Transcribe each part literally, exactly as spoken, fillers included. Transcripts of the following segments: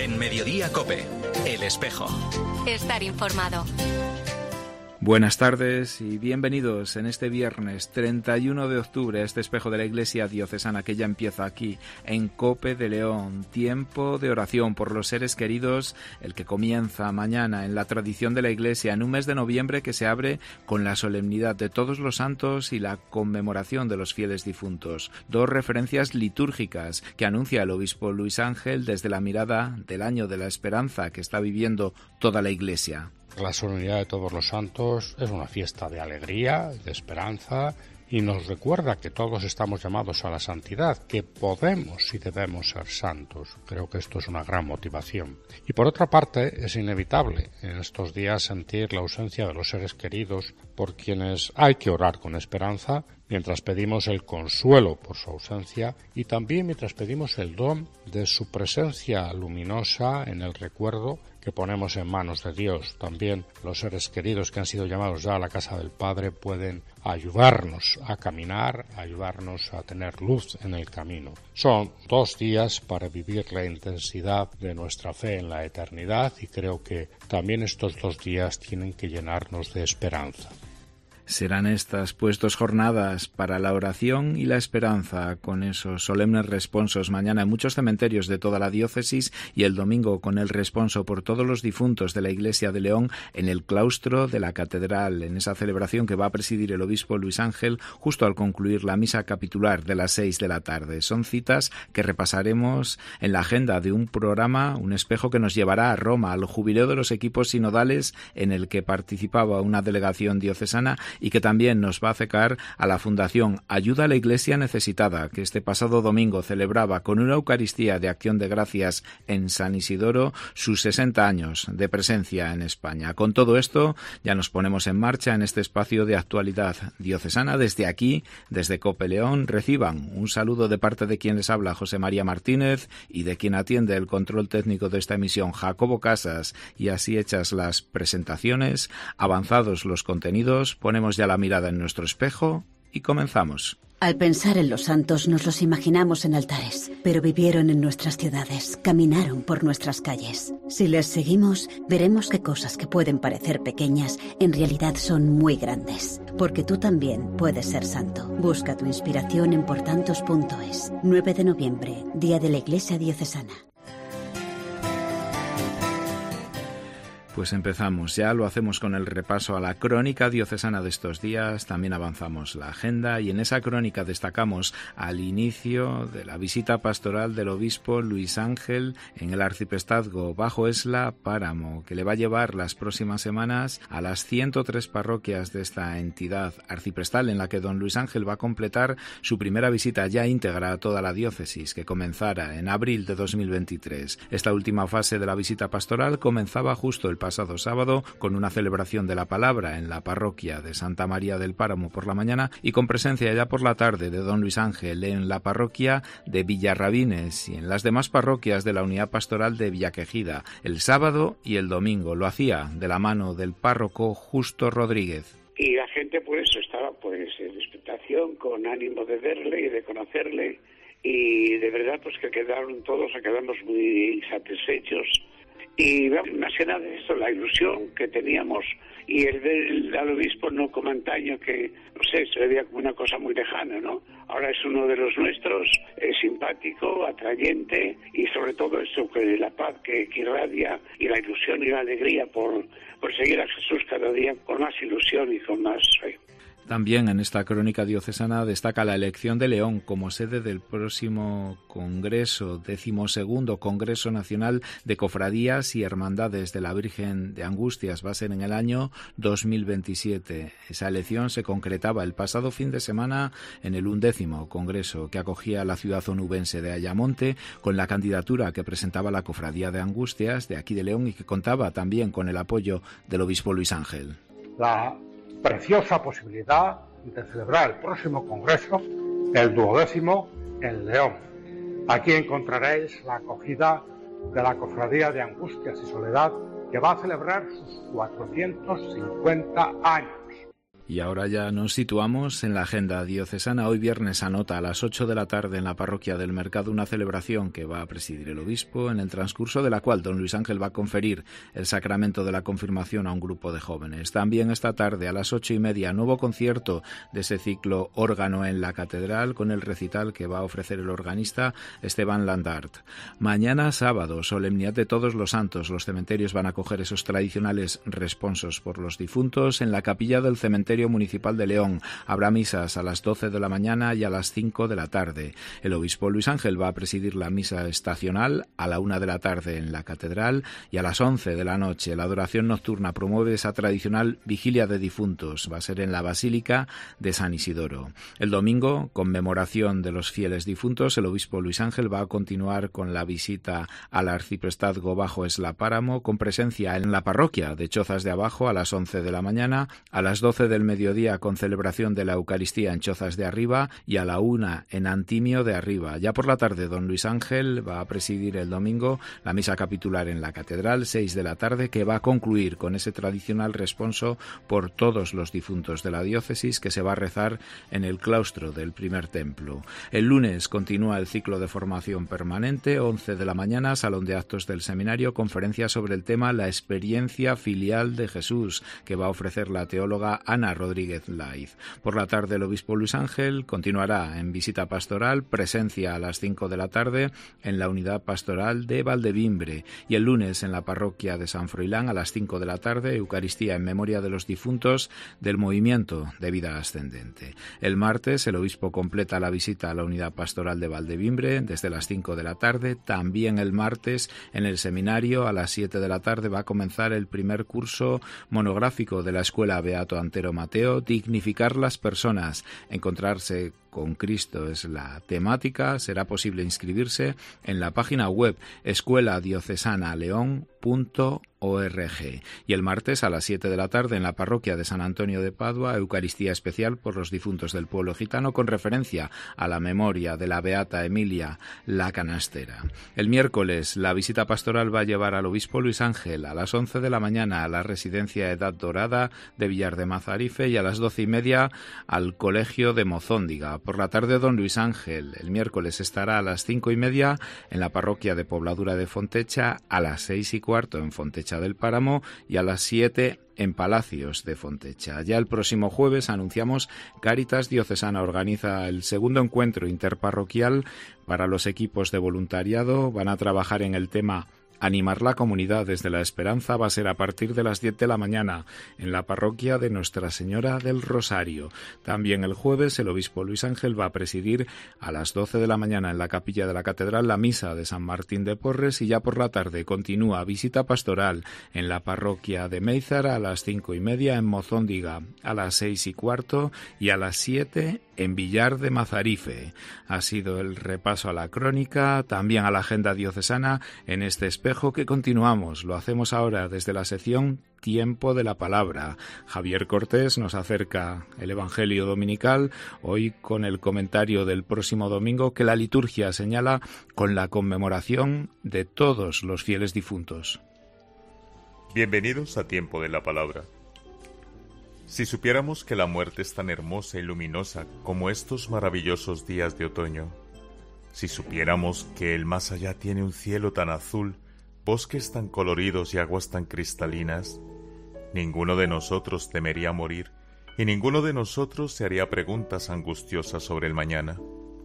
En Mediodía COPE, El Espejo. Estar informado. Buenas tardes y bienvenidos en este viernes treinta y uno de octubre a este espejo de la Iglesia Diocesana que ya empieza aquí en COPE de León. Tiempo de oración por los seres queridos, el que comienza mañana en la tradición de la Iglesia en un mes de noviembre que se abre con la solemnidad de todos los santos y la conmemoración de los fieles difuntos. Dos referencias litúrgicas que anuncia el obispo Luis Ángel desde la mirada del año de la esperanza que está viviendo toda la Iglesia. La solemnidad de todos los santos es una fiesta de alegría, de esperanza, y nos recuerda que todos estamos llamados a la santidad, que podemos y debemos ser santos. Creo que esto es una gran motivación. Y por otra parte, es inevitable en estos días sentir la ausencia de los seres queridos por quienes hay que orar con esperanza, mientras pedimos el consuelo por su ausencia y también mientras pedimos el don de su presencia luminosa en el recuerdo que ponemos en manos de Dios. También los seres queridos que han sido llamados ya a la casa del Padre pueden ayudarnos a caminar, ayudarnos a tener luz en el camino. Son dos días para vivir la intensidad de nuestra fe en la eternidad y creo que también estos dos días tienen que llenarnos de esperanza. Serán estas pues dos jornadas para la oración y la esperanza, con esos solemnes responsos mañana en muchos cementerios de toda la diócesis y el domingo con el responso por todos los difuntos de la Iglesia de León en el claustro de la catedral, en esa celebración que va a presidir el obispo Luis Ángel justo al concluir la misa capitular de las seis de la tarde. Son citas que repasaremos en la agenda de un programa, un espejo que nos llevará a Roma, al jubileo de los equipos sinodales en el que participaba una delegación diocesana y que también nos va a acercar a la Fundación Ayuda a la Iglesia Necesitada, que este pasado domingo celebraba con una Eucaristía de Acción de Gracias en San Isidoro sus sesenta años de presencia en España. Con todo esto ya nos ponemos en marcha en este espacio de actualidad diocesana. Desde aquí, desde COPE León, reciban un saludo de parte de quien les habla, José María Martínez, y de quien atiende el control técnico de esta emisión, Jacobo Casas. Y así hechas las presentaciones, avanzados los contenidos, ponemos ya la mirada en nuestro espejo y comenzamos. Al pensar en los santos nos los imaginamos en altares, pero vivieron en nuestras ciudades, caminaron por nuestras calles. Si les seguimos, veremos que cosas que pueden parecer pequeñas en realidad son muy grandes, porque tú también puedes ser santo. Busca tu inspiración en portantos punto es. nueve de noviembre, Día de la Iglesia Diocesana. Pues empezamos, ya lo hacemos con el repaso a la crónica diocesana de estos días, también avanzamos la agenda y en esa crónica destacamos al inicio de la visita pastoral del obispo Luis Ángel en el arciprestazgo Bajo Esla, Páramo, que le va a llevar las próximas semanas a las ciento tres parroquias de esta entidad arciprestal en la que don Luis Ángel va a completar su primera visita ya íntegra a toda la diócesis, que comenzara en abril de dos mil veintitrés. Esta última fase de la visita pastoral comenzaba justo el pasado sábado con una celebración de la palabra en la parroquia de Santa María del Páramo por la mañana y con presencia ya por la tarde de don Luis Ángel en la parroquia de Villarrabines y en las demás parroquias de la unidad pastoral de Villaquejida el sábado y el domingo. Lo hacía de la mano del párroco Justo Rodríguez. Y la gente pues estaba pues en expectación, con ánimo de verle y de conocerle, y de verdad pues que quedaron todos, quedamos muy satisfechos. Y más que nada esto, la ilusión que teníamos y el ver al obispo no como antaño, que no sé, se veía como una cosa muy lejana, ¿no? Ahora es uno de los nuestros, es simpático, atrayente y sobre todo eso, que la paz que, que irradia y la ilusión y la alegría por, por seguir a Jesús cada día con más ilusión y con más fe. También en esta crónica diocesana destaca la elección de León como sede del próximo Congreso, decimosegundo Congreso Nacional de Cofradías y Hermandades de la Virgen de Angustias. Va a ser en el año dos mil veintisiete. Esa elección se concretaba el pasado fin de semana en el undécimo Congreso que acogía la ciudad onubense de Ayamonte, con la candidatura que presentaba la Cofradía de Angustias de aquí de León y que contaba también con el apoyo del obispo Luis Ángel. La preciosa posibilidad de celebrar el próximo congreso, el duodécimo, en León. Aquí encontraréis la acogida de la Cofradía de Angustias y Soledad, que va a celebrar sus cuatrocientos cincuenta años. Y ahora ya nos situamos en la agenda diocesana. Hoy viernes anota a las ocho de la tarde en la parroquia del Mercado una celebración que va a presidir el obispo, en el transcurso de la cual don Luis Ángel va a conferir el sacramento de la confirmación a un grupo de jóvenes. También esta tarde a las ocho y media, nuevo concierto de ese ciclo Órgano en la Catedral con el recital que va a ofrecer el organista Esteban Landart. Mañana sábado, solemnidad de todos los santos. Los cementerios van a acoger esos tradicionales responsos por los difuntos en la capilla del cementerio municipal de León. Habrá misas a las doce de la mañana y a las cinco de la tarde. El obispo Luis Ángel va a presidir la misa estacional a la una de la tarde en la catedral y a las once de la noche. La adoración nocturna promueve esa tradicional vigilia de difuntos. Va a ser en la Basílica de San Isidoro. El domingo, conmemoración de los fieles difuntos, el obispo Luis Ángel va a continuar con la visita al arciprestazgo Bajo Esla Páramo, con presencia en la parroquia de Chozas de Abajo a las once de la mañana, a las doce del mediodía con celebración de la Eucaristía en Chozas de Arriba y a la una en Antimio de Arriba. Ya por la tarde don Luis Ángel va a presidir el domingo la misa capitular en la catedral, seis de la tarde, que va a concluir con ese tradicional responso por todos los difuntos de la diócesis que se va a rezar en el claustro del primer templo. El lunes continúa el ciclo de formación permanente, once de la mañana, salón de actos del seminario, conferencia sobre el tema La experiencia filial de Jesús, que va a ofrecer la teóloga Ana Rodríguez Laiz. Por la tarde el obispo Luis Ángel continuará en visita pastoral, presencia a las cinco de la tarde en la unidad pastoral de Valdevimbre, y el lunes en la parroquia de San Froilán a las cinco de la tarde, Eucaristía en memoria de los difuntos del movimiento de vida ascendente. El martes el obispo completa la visita a la unidad pastoral de Valdevimbre desde las cinco de la tarde. También el martes en el seminario a las siete de la tarde va a comenzar el primer curso monográfico de la Escuela Beato Antero Mateo, Dignificar las personas. Encontrarse con Cristo es la temática. Será posible inscribirse en la página web escuela diocesana león punto org. Y el martes a las siete de la tarde en la parroquia de San Antonio de Padua, Eucaristía especial por los difuntos del pueblo gitano con referencia a la memoria de la beata Emilia la Canastera. El miércoles la visita pastoral va a llevar al obispo Luis Ángel a las once de la mañana a la residencia Edad Dorada de Villar de Mazarife y a las doce y media al colegio de Mozóndiga. Por la tarde don Luis Ángel el miércoles estará a las cinco y media en la parroquia de Pobladura de Fontecha, a las seis y cuarto en Fontecha del Páramo y a las siete en Palacios de Fontecha. Ya el próximo jueves anunciamos Cáritas Diocesana organiza el segundo encuentro interparroquial para los equipos de voluntariado. Van a trabajar en el tema Animar la comunidad desde la esperanza. Va a ser a partir de las diez de la mañana en la parroquia de Nuestra Señora del Rosario. También el jueves el obispo Luis Ángel va a presidir a las doce de la mañana en la capilla de la catedral la misa de San Martín de Porres, y ya por la tarde continúa visita pastoral en la parroquia de Méizar a las cinco y media, en Mozóndiga a las seis y cuarto y a las siete en Villar de Mazarife. Ha sido el repaso a la crónica, también a la agenda diocesana en este espejo que continuamos. Lo hacemos ahora desde la sección Tiempo de la Palabra. Javier Cortés nos acerca el Evangelio dominical, hoy con el comentario del próximo domingo que la liturgia señala con la conmemoración de todos los fieles difuntos. Bienvenidos a Tiempo de la Palabra. Si supiéramos que la muerte es tan hermosa y luminosa como estos maravillosos días de otoño, si supiéramos que el más allá tiene un cielo tan azul, bosques tan coloridos y aguas tan cristalinas, ninguno de nosotros temería morir y ninguno de nosotros se haría preguntas angustiosas sobre el mañana.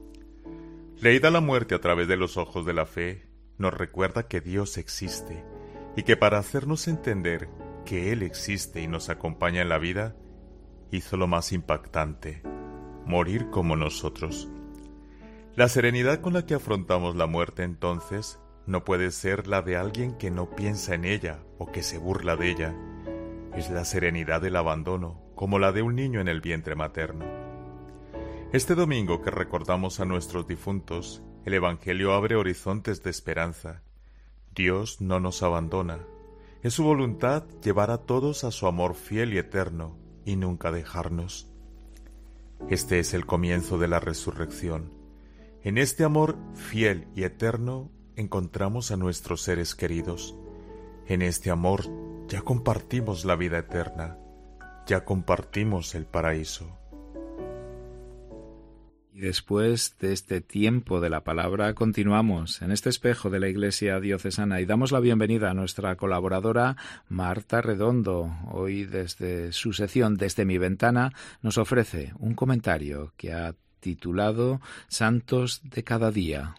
Leída la muerte a través de los ojos de la fe, nos recuerda que Dios existe y que para hacernos entender que Él existe y nos acompaña en la vida, hizo lo más impactante, morir como nosotros. La serenidad con la que afrontamos la muerte entonces no puede ser la de alguien que no piensa en ella o que se burla de ella. Es la serenidad del abandono, como la de un niño en el vientre materno. Este domingo que recordamos a nuestros difuntos, el Evangelio abre horizontes de esperanza. Dios no nos abandona. Es su voluntad llevar a todos a su amor fiel y eterno y nunca dejarnos. Este es el comienzo de la resurrección. En este amor fiel y eterno encontramos a nuestros seres queridos. En este amor ya compartimos la vida eterna. ya compartimos el paraíso. Y después de este tiempo de la palabra, continuamos en este espejo de la Iglesia Diocesana y damos la bienvenida a nuestra colaboradora Marta Redondo. Hoy, desde su sección Desde mi ventana, nos ofrece un comentario que ha titulado Santos de cada día.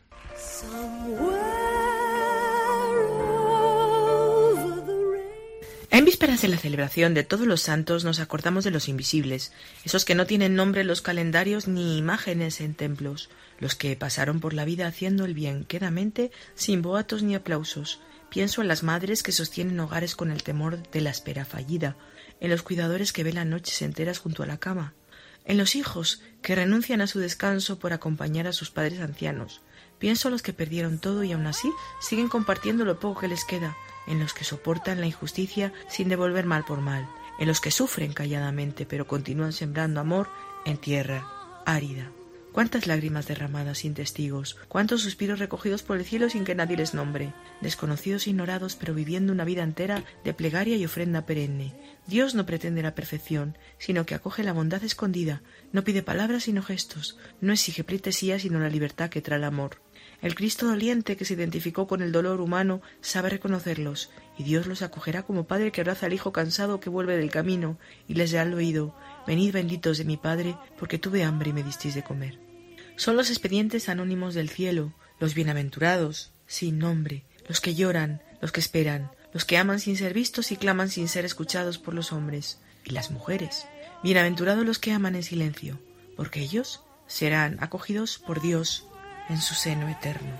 En vísperas de la celebración de todos los santos nos acordamos de los invisibles, esos que no tienen nombre en los calendarios ni imágenes en templos, los que pasaron por la vida haciendo el bien quedamente, sin boatos ni aplausos. Pienso en las madres que sostienen hogares con el temor de la espera fallida, en los cuidadores que velan noches enteras junto a la cama, en los hijos que renuncian a su descanso por acompañar a sus padres ancianos. Pienso en los que perdieron todo y aún así siguen compartiendo lo poco que les queda, en los que soportan la injusticia sin devolver mal por mal, en los que sufren calladamente pero continúan sembrando amor en tierra árida. Cuántas lágrimas derramadas sin testigos, cuántos suspiros recogidos por el cielo sin que nadie les nombre, desconocidos e ignorados pero viviendo una vida entera de plegaria y ofrenda perenne. Dios no pretende la perfección, sino que acoge la bondad escondida, no pide palabras sino gestos, no exige pleitesía sino la libertad que trae el amor. El Cristo doliente que se identificó con el dolor humano sabe reconocerlos, y Dios los acogerá como padre que abraza al hijo cansado que vuelve del camino, y les da al oído: venid benditos de mi Padre, porque tuve hambre y me disteis de comer. Son los expedientes anónimos del cielo, los bienaventurados, sin nombre, los que lloran, los que esperan, los que aman sin ser vistos y claman sin ser escuchados por los hombres. Y las mujeres, bienaventurados los que aman en silencio, porque ellos serán acogidos por Dios en su seno eterno.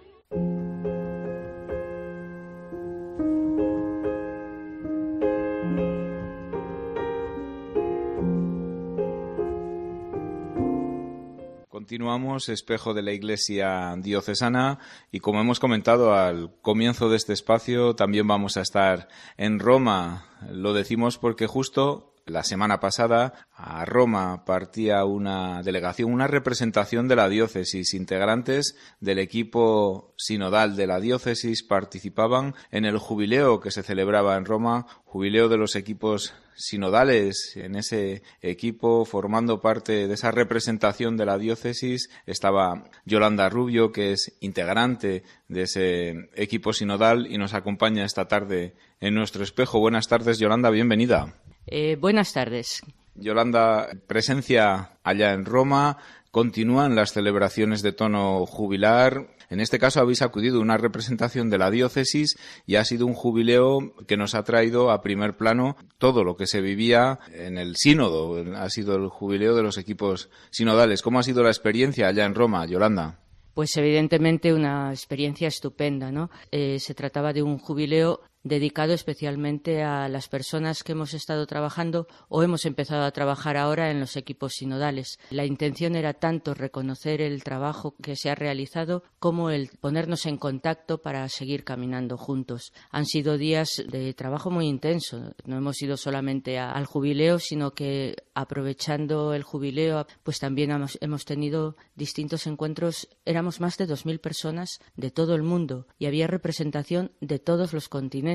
Continuamos, espejo de la Iglesia Diocesana, y como hemos comentado al comienzo de este espacio, también vamos a estar en Roma. Lo decimos porque justo la semana pasada a Roma partía una delegación, una representación de la diócesis. Integrantes del equipo sinodal de la diócesis participaban en el jubileo que se celebraba en Roma, jubileo de los equipos sinodales. En ese equipo, formando parte de esa representación de la diócesis, estaba Yolanda Rubio, que es integrante de ese equipo sinodal y nos acompaña esta tarde en nuestro espejo. Buenas tardes, Yolanda, bienvenida. Eh, buenas tardes. Yolanda, presencia allá en Roma, continúan las celebraciones de tono jubilar. En este caso habéis acudido a una representación de la diócesis y ha sido un jubileo que nos ha traído a primer plano todo lo que se vivía en el sínodo. Ha sido el jubileo de los equipos sinodales. ¿Cómo ha sido la experiencia allá en Roma, Yolanda? Pues evidentemente una experiencia estupenda, ¿no? Eh, se trataba de un jubileo dedicado especialmente a las personas que hemos estado trabajando o hemos empezado a trabajar ahora en los equipos sinodales. La intención era tanto reconocer el trabajo que se ha realizado como el ponernos en contacto para seguir caminando juntos. Han sido días de trabajo muy intenso. No hemos ido solamente a, al jubileo, sino que aprovechando el jubileo, pues también hemos, hemos tenido distintos encuentros. Éramos más de dos mil personas de todo el mundo y había representación de todos los continentes,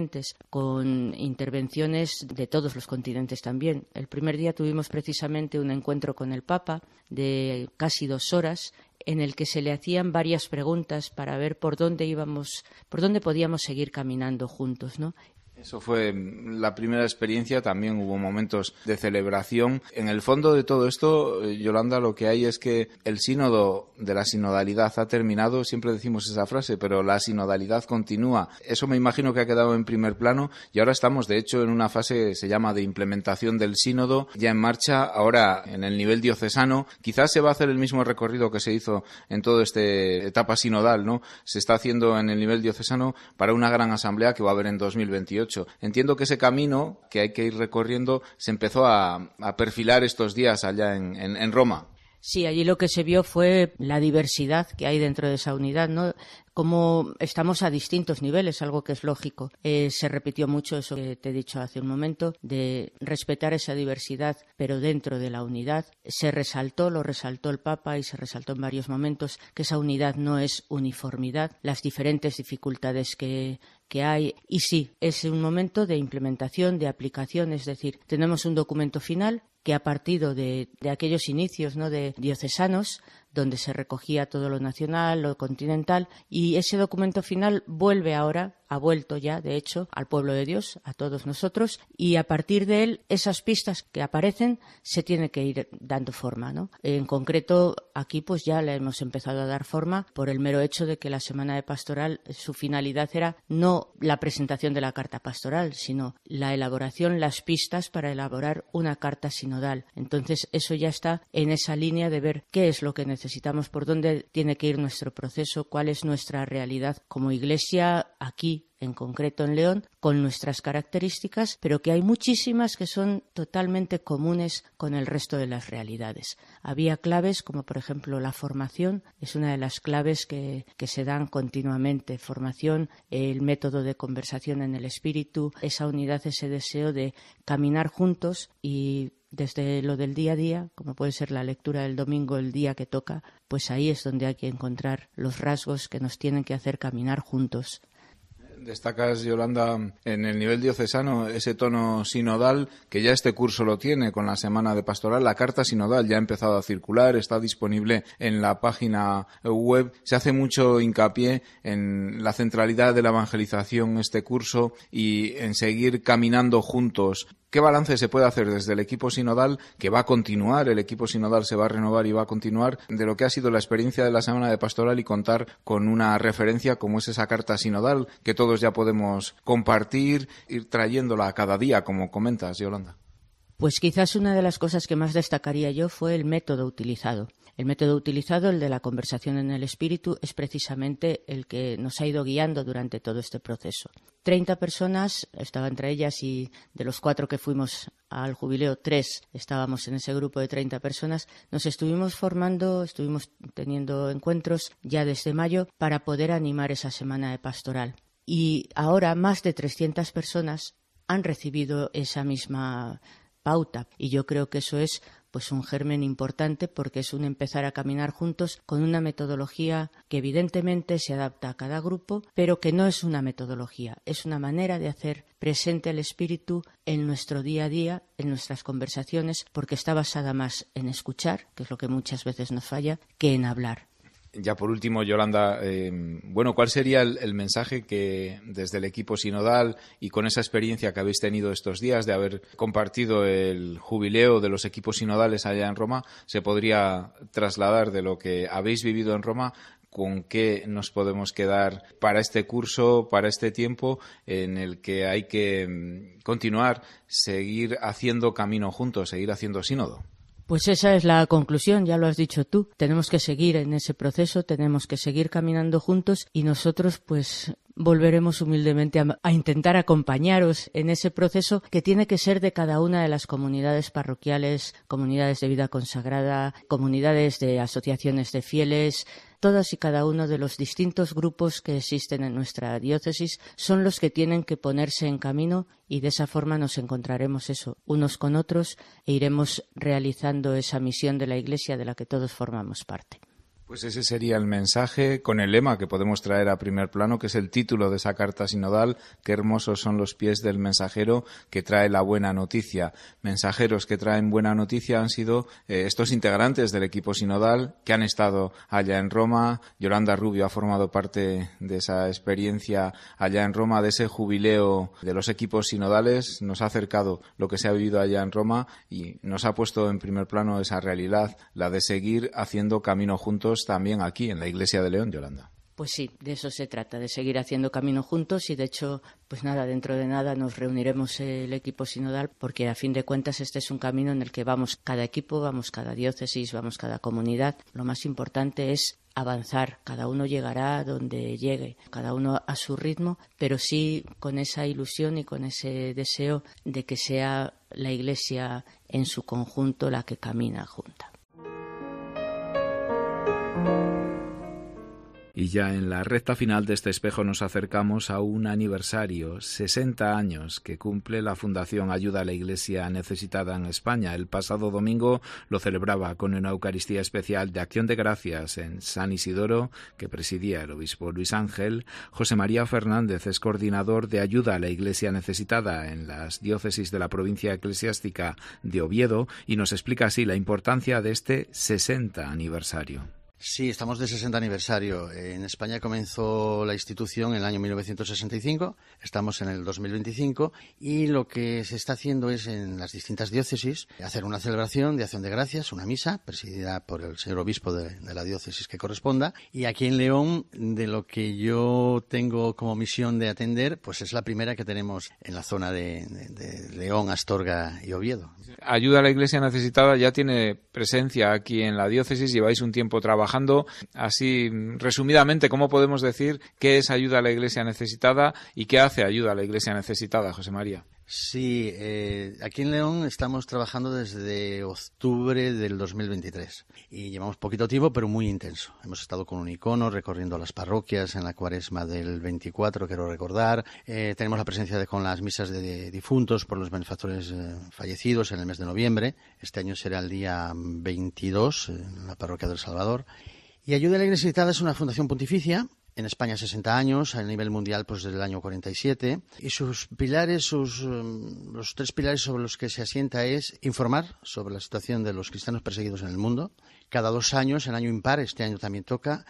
con intervenciones de todos los continentes también. El primer día tuvimos precisamente un encuentro con el Papa de casi dos horas, en el que se le hacían varias preguntas para ver por dónde íbamos, por dónde podíamos seguir caminando juntos, ¿no? Eso fue la primera experiencia, también hubo momentos de celebración. En el fondo de todo esto, Yolanda, lo que hay es que el sínodo de la sinodalidad ha terminado, siempre decimos esa frase, pero la sinodalidad continúa. Eso me imagino que ha quedado en primer plano y ahora estamos, de hecho, en una fase que se llama de implementación del sínodo, ya en marcha. Ahora, en el nivel diocesano, quizás se va a hacer el mismo recorrido que se hizo en toda esta etapa sinodal, ¿no? Se está haciendo en el nivel diocesano para una gran asamblea que va a haber en dos mil veintiocho. Entiendo que ese camino que hay que ir recorriendo se empezó a, a perfilar estos días allá en, en, en Roma. Sí, allí lo que se vio fue la diversidad que hay dentro de esa unidad, ¿no? Como estamos a distintos niveles, algo que es lógico. Eh, se repitió mucho eso que te he dicho hace un momento, de respetar esa diversidad, pero dentro de la unidad. Se resaltó, lo resaltó el Papa y se resaltó en varios momentos, que esa unidad no es uniformidad, las diferentes dificultades que, que hay. Y sí, es un momento de implementación, de aplicación, es decir, tenemos un documento final que ha partido de, de aquellos inicios, ¿no?, de diocesanos, donde se recogía todo lo nacional, lo continental, y ese documento final vuelve ahora, ha vuelto ya, de hecho, al pueblo de Dios, a todos nosotros, y a partir de él, esas pistas que aparecen se tienen que ir dando forma, ¿no? En concreto, aquí pues ya le hemos empezado a dar forma por el mero hecho de que la Semana de Pastoral, su finalidad era no la presentación de la carta pastoral, sino la elaboración, las pistas para elaborar una carta sinodal. Entonces, eso ya está en esa línea de ver qué es lo que necesitamos. Necesitamos, por dónde tiene que ir nuestro proceso, cuál es nuestra realidad como Iglesia aquí, en concreto en León, con nuestras características, pero que hay muchísimas que son totalmente comunes con el resto de las realidades. Había claves como, por ejemplo, la formación, es una de las claves que, que se dan continuamente. Formación, el método de conversación en el espíritu, esa unidad, ese deseo de caminar juntos y desde lo del día a día, como puede ser la lectura del domingo, el día que toca, pues ahí es donde hay que encontrar los rasgos que nos tienen que hacer caminar juntos. Destacas, Yolanda, en el nivel diocesano ese tono sinodal que ya este curso lo tiene con la Semana de Pastoral. La carta sinodal ya ha empezado a circular, está disponible en la página web. Se hace mucho hincapié en la centralidad de la evangelización este curso y en seguir caminando juntos. ¿Qué balance se puede hacer desde el equipo sinodal, que va a continuar, el equipo sinodal se va a renovar y va a continuar, de lo que ha sido la experiencia de la Semana de Pastoral y contar con una referencia como es esa carta sinodal que todos ya podemos compartir, ir trayéndola a cada día, como comentas, Yolanda? Pues quizás una de las cosas que más destacaría yo fue el método utilizado. El método utilizado, el de la conversación en el espíritu, es precisamente el que nos ha ido guiando durante todo este proceso. Treinta personas, estaba entre ellas, y de los cuatro que fuimos al jubileo, tres estábamos en ese grupo de treinta personas. Nos estuvimos formando, estuvimos teniendo encuentros ya desde mayo para poder animar esa semana de pastoral. Y ahora más de trescientas personas han recibido esa misma pauta, y yo creo que eso es pues un germen importante, porque es un empezar a caminar juntos con una metodología que evidentemente se adapta a cada grupo, pero que no es una metodología, es una manera de hacer presente el espíritu en nuestro día a día, en nuestras conversaciones, porque está basada más en escuchar, que es lo que muchas veces nos falla, que en hablar. Ya por último, Yolanda, eh, bueno, ¿cuál sería el, el mensaje que desde el equipo sinodal y con esa experiencia que habéis tenido estos días de haber compartido el jubileo de los equipos sinodales allá en Roma se podría trasladar de lo que habéis vivido en Roma? ¿Con qué nos podemos quedar para este curso, para este tiempo en el que hay que continuar, seguir haciendo camino juntos, seguir haciendo sínodo? Pues esa es la conclusión, ya lo has dicho tú. Tenemos que seguir en ese proceso, tenemos que seguir caminando juntos y nosotros pues volveremos humildemente a, a intentar acompañaros en ese proceso que tiene que ser de cada una de las comunidades parroquiales, comunidades de vida consagrada, comunidades de asociaciones de fieles. Todos y cada uno de los distintos grupos que existen en nuestra diócesis son los que tienen que ponerse en camino y de esa forma nos encontraremos eso, unos con otros, e iremos realizando esa misión de la Iglesia de la que todos formamos parte. Pues ese sería el mensaje con el lema que podemos traer a primer plano, que es el título de esa carta sinodal: qué hermosos son los pies del mensajero que trae la buena noticia. Mensajeros que traen buena noticia han sido eh, estos integrantes del equipo sinodal que han estado allá en Roma. Yolanda Rubio ha formado parte de esa experiencia allá en Roma, de ese jubileo de los equipos sinodales. Nos ha acercado lo que se ha vivido allá en Roma y nos ha puesto en primer plano esa realidad, la de seguir haciendo camino juntos también aquí en la Iglesia de León, Yolanda. Pues sí, de eso se trata, de seguir haciendo camino juntos y de hecho, pues nada, dentro de nada nos reuniremos el equipo sinodal porque a fin de cuentas este es un camino en el que vamos cada equipo, vamos cada diócesis, vamos cada comunidad. Lo más importante es avanzar, cada uno llegará donde llegue, cada uno a su ritmo, pero sí con esa ilusión y con ese deseo de que sea la Iglesia en su conjunto la que camina junta. Y ya en la recta final de este espejo nos acercamos a un aniversario, sesenta años, que cumple la Fundación Ayuda a la Iglesia Necesitada en España. El pasado domingo lo celebraba con una Eucaristía especial de Acción de Gracias en San Isidoro, que presidía el obispo Luis Ángel. José María Fernández es coordinador de Ayuda a la Iglesia Necesitada en las diócesis de la provincia eclesiástica de Oviedo y nos explica así la importancia de este sesenta aniversario. Sí, estamos de sesenta aniversario. En España comenzó la institución en el año mil novecientos sesenta y cinco, estamos en el dos mil veinticinco y lo que se está haciendo es en las distintas diócesis hacer una celebración de acción de gracias, una misa presidida por el señor obispo de, de la diócesis que corresponda, y aquí en León, de lo que yo tengo como misión de atender, pues es la primera que tenemos en la zona de, de, de León, Astorga y Oviedo. Ayuda a la Iglesia Necesitada ya tiene presencia aquí en la diócesis, lleváis un tiempo trabajando. Así, resumidamente, ¿cómo podemos decir qué es Ayuda a la Iglesia Necesitada y qué hace Ayuda a la Iglesia Necesitada, José María? Sí, eh, aquí en León estamos trabajando desde octubre del dos mil veintitrés y llevamos poquito tiempo, pero muy intenso. Hemos estado con un icono recorriendo las parroquias en la cuaresma del veinticuatro, quiero recordar. Eh, tenemos la presencia de, con las misas de difuntos por los benefactores eh, fallecidos en el mes de noviembre. Este año será el día veintidós en la parroquia del Salvador. Y Ayuda a la Iglesia Necesitada es una fundación pontificia. En España sesenta años, a nivel mundial pues desde el año cuarenta y siete, y sus pilares, sus um, los tres pilares sobre los que se asienta es informar sobre la situación de los cristianos perseguidos en el mundo. Cada dos años, en año impar, este año también toca,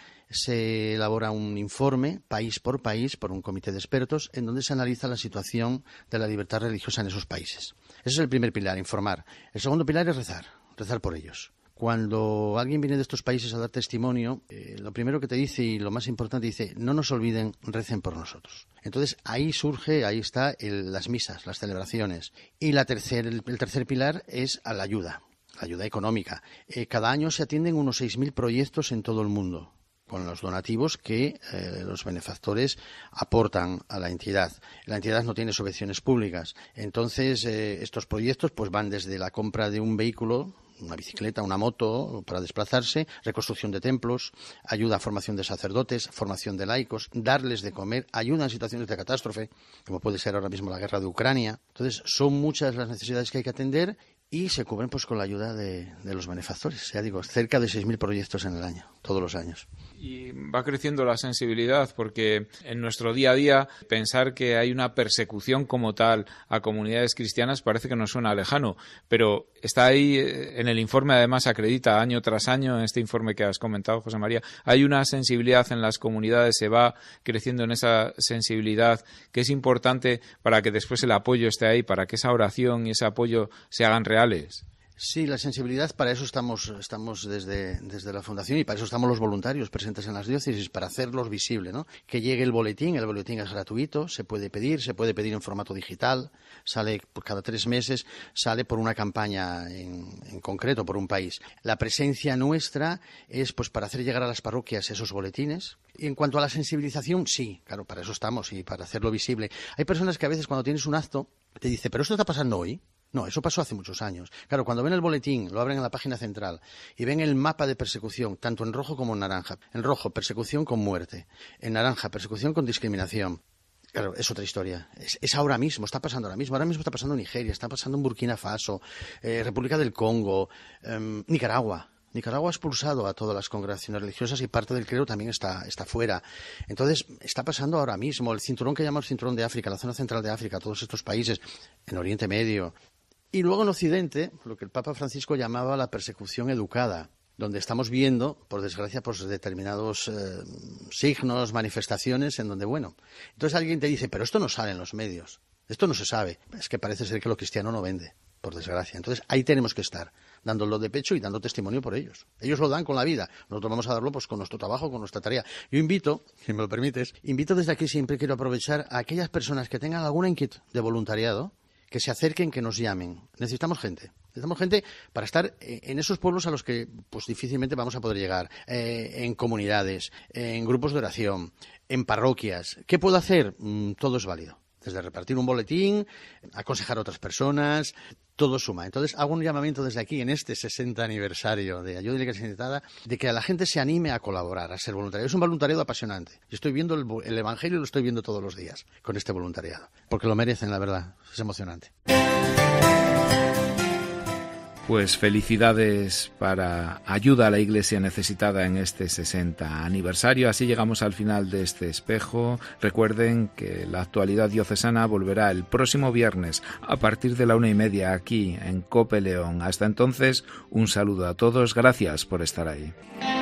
se elabora un informe país por país por un comité de expertos en donde se analiza la situación de la libertad religiosa en esos países. Ese es el primer pilar, informar. El segundo pilar es rezar, rezar por ellos. Cuando alguien viene de estos países a dar testimonio, eh, lo primero que te dice y lo más importante dice, no nos olviden, recen por nosotros. Entonces ahí surge, ahí está el, las misas, las celebraciones. Y la tercer, el, el tercer pilar es a la ayuda, la ayuda económica. Eh, cada año se atienden unos seis mil proyectos en todo el mundo, con los donativos que eh, los benefactores aportan a la entidad. La entidad no tiene subvenciones públicas. Entonces eh, estos proyectos pues van desde la compra de un vehículo, una bicicleta, una moto para desplazarse, reconstrucción de templos, ayuda a formación de sacerdotes, formación de laicos, darles de comer, ayuda en situaciones de catástrofe, como puede ser ahora mismo la guerra de Ucrania. Entonces, son muchas las necesidades que hay que atender y se cubren pues con la ayuda de, de los benefactores. Ya digo, cerca de seis mil proyectos en el año, todos los años. Y va creciendo la sensibilidad porque en nuestro día a día pensar que hay una persecución como tal a comunidades cristianas parece que nos suena lejano, pero está ahí en el informe, además acredita año tras año, en este informe que has comentado, José María, hay una sensibilidad en las comunidades, se va creciendo en esa sensibilidad que es importante para que después el apoyo esté ahí, para que esa oración y ese apoyo se hagan reales. Sí, la sensibilidad, para eso estamos, estamos desde, desde la Fundación y para eso estamos los voluntarios presentes en las diócesis, para hacerlos visible, ¿no? Que llegue el boletín, el boletín es gratuito, se puede pedir, se puede pedir en formato digital, sale por cada tres meses, sale por una campaña en, en concreto, por un país. La presencia nuestra es pues para hacer llegar a las parroquias esos boletines. Y en cuanto a la sensibilización, sí, claro, para eso estamos y para hacerlo visible. Hay personas que a veces cuando tienes un acto te dicen, ¿pero esto está pasando hoy? No, eso pasó hace muchos años. Claro, cuando ven el boletín, lo abren en la página central y ven el mapa de persecución, tanto en rojo como en naranja. En rojo, persecución con muerte. En naranja, persecución con discriminación. Claro, es otra historia. Es, es ahora mismo, está pasando ahora mismo. Ahora mismo está pasando en Nigeria, está pasando en Burkina Faso, eh, República del Congo, eh, Nicaragua. Nicaragua ha expulsado a todas las congregaciones religiosas y parte del clero también está, está fuera. Entonces, está pasando ahora mismo. El cinturón que llamamos cinturón de África, la zona central de África, todos estos países, en Oriente Medio. Y luego en Occidente, lo que el Papa Francisco llamaba la persecución educada, donde estamos viendo, por desgracia, pues determinados eh, signos, manifestaciones, en donde, bueno, entonces alguien te dice, pero esto no sale en los medios, esto no se sabe. Es que parece ser que lo cristiano no vende, por desgracia. Entonces ahí tenemos que estar, dándolo de pecho y dando testimonio por ellos. Ellos lo dan con la vida, nosotros vamos a darlo pues con nuestro trabajo, con nuestra tarea. Yo invito, si me lo permites, invito desde aquí, siempre quiero aprovechar a aquellas personas que tengan alguna inquietud de voluntariado, que se acerquen, que nos llamen. Necesitamos gente. Necesitamos gente para estar en esos pueblos a los que pues difícilmente vamos a poder llegar, eh, en comunidades, en grupos de oración, en parroquias. ¿Qué puedo hacer? Mm, todo es válido. Desde repartir un boletín, aconsejar a otras personas, todo suma. Entonces hago un llamamiento desde aquí en este sesenta aniversario de Ayuda a la Iglesia Necesitada, de que a la gente se anime a colaborar, a ser voluntario. Es un voluntariado apasionante. Yo estoy viendo el, el Evangelio, lo estoy viendo todos los días con este voluntariado, porque lo merecen, la verdad. Es emocionante. Pues felicidades para Ayuda a la Iglesia Necesitada en este sesenta aniversario. Así llegamos al final de este espejo. Recuerden que la actualidad diocesana volverá el próximo viernes a partir de la una y media aquí en COPE León. Hasta entonces, un saludo a todos. Gracias por estar ahí.